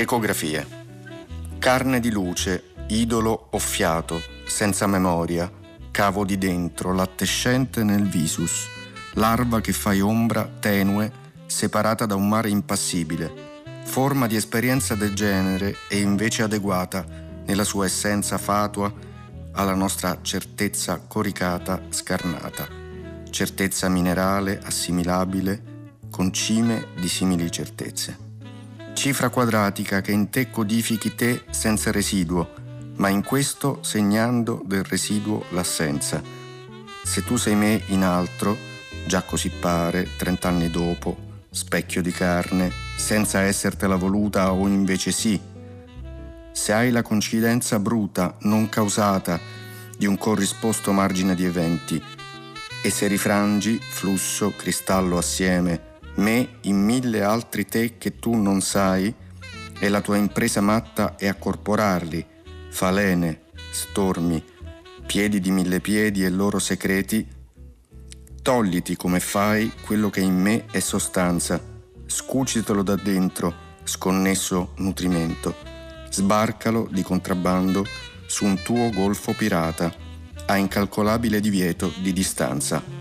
Ecografie. Carne di luce, idolo o fiato, senza memoria, cavo di dentro, lattescente nel visus, larva che fai ombra, tenue, separata da un mare impassibile, forma di esperienza del genere e invece adeguata, nella sua essenza fatua, alla nostra certezza coricata, scarnata, certezza minerale, assimilabile, con cime di simili certezze. Cifra quadratica che in te codifichi te senza residuo, ma in questo segnando del residuo l'assenza. Se tu sei me in altro, già così pare, 30 anni dopo, specchio di carne, senza essertela voluta o invece sì. Se hai la coincidenza bruta, non causata, di un corrisposto margine di eventi, e se rifrangi, flusso, cristallo assieme, me in 1000 altri te che tu non sai, e la tua impresa matta è accorporarli, falene, stormi, piedi di 1000 piedi e loro segreti, togliti come fai quello che in me è sostanza, scucitelo da dentro, sconnesso nutrimento, sbarcalo di contrabbando su un tuo golfo pirata, a incalcolabile divieto di distanza.